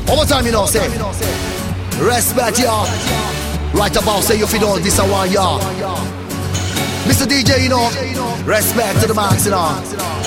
One more time, you know, say respect, y'all. Right about, say you feel all this, I want y'all. Mr. DJ, you know, respect to the max, you know.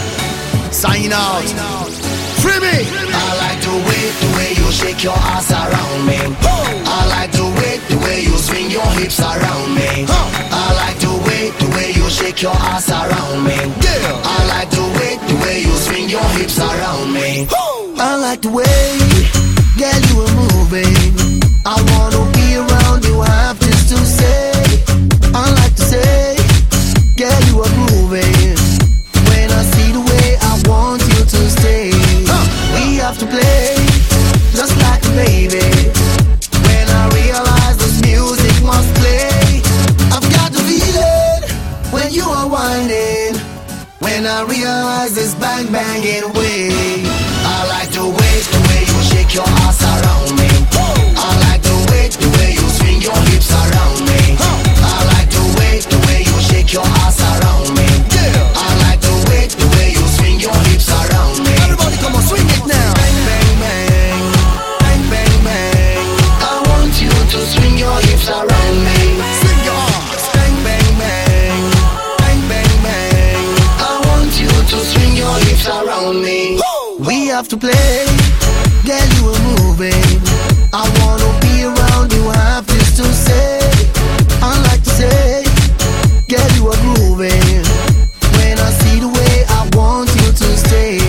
Sign out. Free me. I like the way you shake your ass around me. I like the way you swing your hips around me. I like the way you shake your ass around me. I like the way you swing your hips around me. I like the way, girl, you are moving. I wanna be around you, I have just to say. I like to say, girl, you are moving. When I see the way, I want you to stay. We have to play, just like a baby. When I realize this music must play, I've got the feeling when you are whining. When I realize this bang banging way, I like the way you shake your ass around me. I like the way you swing your hips around me. I like the way you shake your ass around me. I like the way you swing your hips around me. Everybody come on, swing it now. Bang bang bang, bang bang bang. I want you to swing your hips around me. Swing your ass. Bang bang bang, bang bang bang. I want you to swing your hips around me. We have to play, girl, you are moving. I wanna be around you, I have just to say. I like to say, girl, you are grooving. When I see the way, I want you to stay.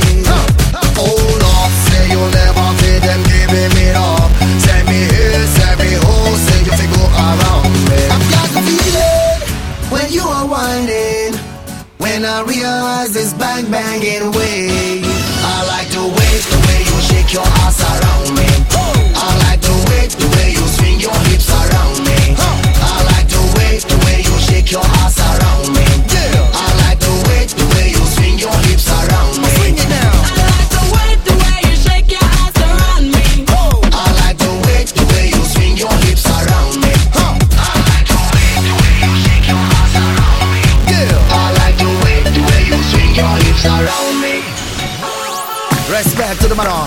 Hold up, say you'll never see them giving me up. Send me here, send me home, say you fi go around me. I've got the feeling when you are whining. When I realize this bang banging way, I like the way you shake your ass around me. I like the way you swing your hips around me. I like the way you shake your ass around me. I like the way you swing your hips around me. Swing it now. I like the way you shake your ass around me. I like the way you swing your hips around me. I like the way you shake your ass around me. I like the way you swing your hips around me. Respect to the man.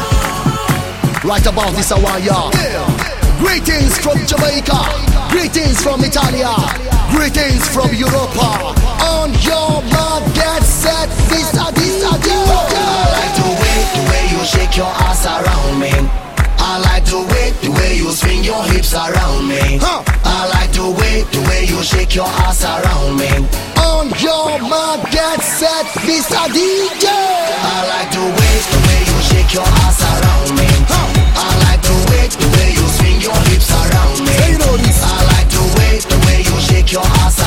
Right about this, I want y'all. Greetings from Jamaica. Greetings from Italia. Greetings from Europa. On your mark, get set. This, I like the way you shake your ass around me. I like the way you swing your hips around me. I like the way you shake your ass around me. On your mark, get set. This a DJ. I like the way you shake your ass around me. I like the way you swing your hips around me. Say you know this. I like the way you shake your ass